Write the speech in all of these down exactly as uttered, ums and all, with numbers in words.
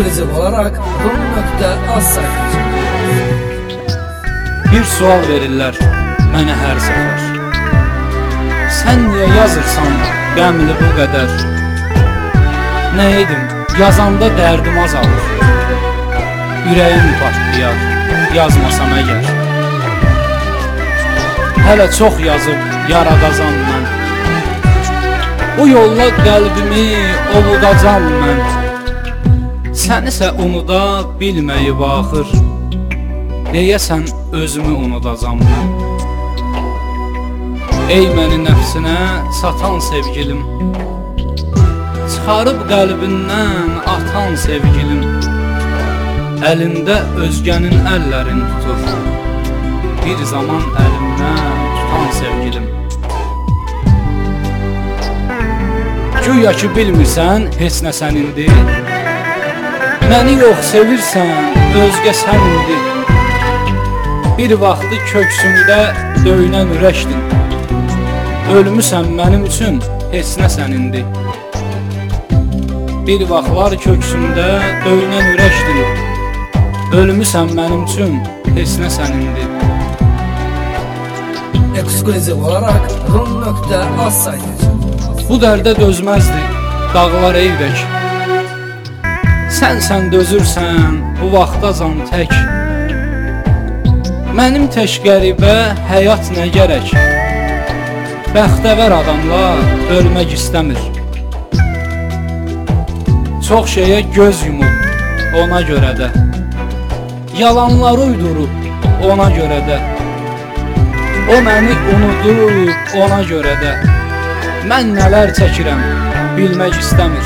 Ekskluziv olarak rum nokta az sayfacı. Bir sual verirlər mənə hər səfər. Sən niyə yazırsan qəmli bu qədər? Nə edim, yazanda dərdim azalır. Ürəyim partlayar, yazmasam əgər. Hələ çox yazıb yaradacam mən. Bu yolla qəlbimi ovudacam mən. Sənisə unuda bilməyib axır. Deyəsən özümü unudacam mən. Ey məni nəfsinə satan sevgilim, çıxarıb qəlbindən atan sevgilim, əlində özgənin əllərini tutur, bir zaman əlimdən tutan sevgilim. Güya ki bilmirsən heç nə sənindir, məni yox sevirsən özgə sənindir. Bir vaxtı köksümdə döyünən ürəkdin, ölmüsən mənim üçün heç nə sənindir. Bir vaxtlar köksümdə döyünən ürəkdin, ölmüsən mənim üçün heç nə sənindir. Ekskluziv olarak rum nokta az sayfacı. Bu dərdə dözməzdi dağlar ey ürək. Sən sən dözürsən bu vaxtacan tək. Mənim tək qəribə həyat nə gərək? Bəxtəvər adamlar ölmək istəmir. Çox şeyə göz yumub ona görə də, yalanlar uydurub ona görə də, o məni unudub ona görə də, mən nələr çəkirəm bilmək istəmir.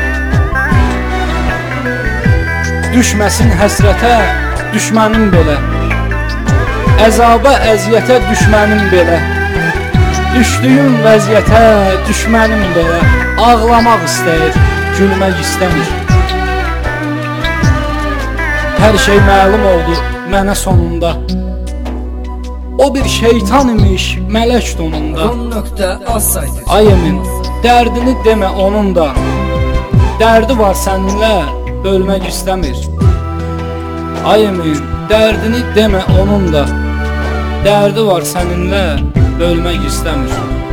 Düşməsin həsrətə düşmənim belə, əzaba əziyyətə düşmənim belə, düşdüyüm vəziyyətə düşmənim belə, ağlamaq istəyir, gülmək istəmir. Hər şey məlum oldu mənə sonunda, o bir şeytan imiş mələk donunda. rum nokta az sayfacı. Ay emin, dərdini demə onun da, dərdi var səninlə bölmək istəmir. Ay emin, dərdini demə onun da, dərdi var səninlə bölmək istəmir.